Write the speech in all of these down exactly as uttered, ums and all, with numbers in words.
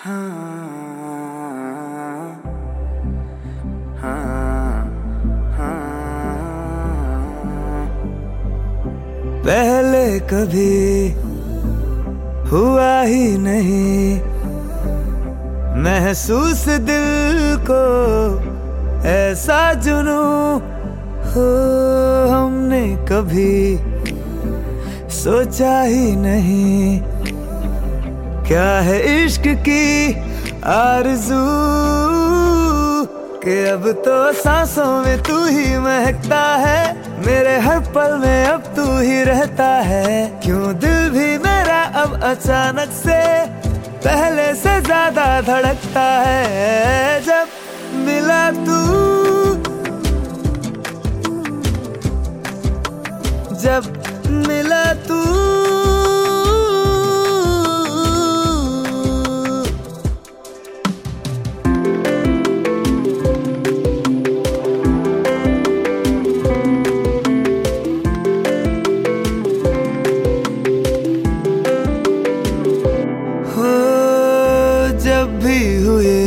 हाँ, हाँ, हाँ। पहले कभी हुआ ही नहीं महसूस दिल को ऐसा जुनू हो, हमने कभी सोचा ही नहीं क्या है इश्क की आरज़ू कि अब तो सांसों में तू ही महकता है, मेरे हर पल में अब तू ही रहता है। क्यों दिल भी मेरा अब अचानक से पहले से ज्यादा धड़कता है जब मिला तू, जब मिला तू। जब भी हुए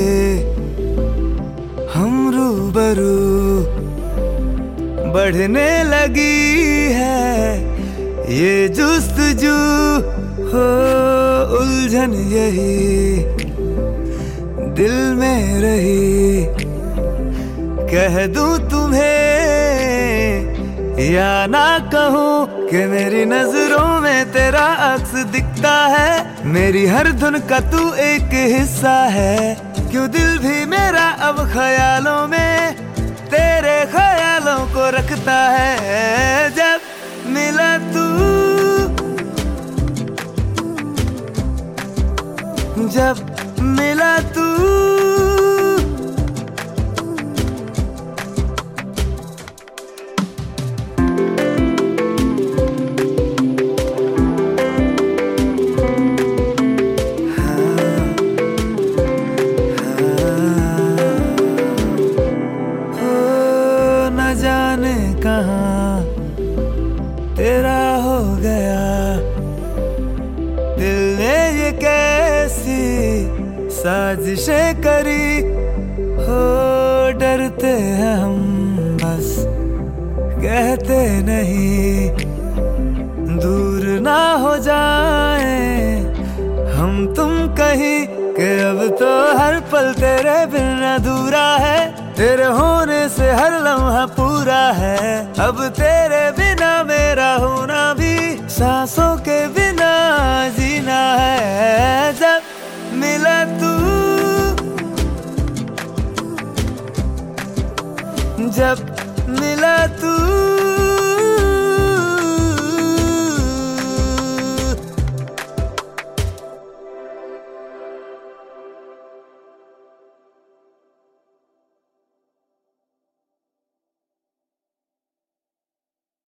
हम रूबरू बढ़ने लगी है ये जुस्तजू हो, उलझन यही दिल में रही। कह दूं तुम्हें या ना कहूं कि मेरी नजरों में तेरा अक्स दिखता है, मेरी हर धुन का तू एक हिस्सा है। क्यों दिल भी मेरा अब ख्यालों में तेरे ख्यालों को रखता है जब मिला तू, जब मिला तू। जाने कहाँ तेरा हो गया दिल ने ये कैसी साजिशें करी हो, डरते हैं हम बस कहते नहीं दूर ना हो जाए हम तुम कहीं कि अब तो हर पल तेरे बिन अधूरा है, तेरे होने से हर लम्हा पूरा है। अब तेरे बिना मेरा होना भी सांसों के बिना जीना है जब मिला तू, जब मिला तू।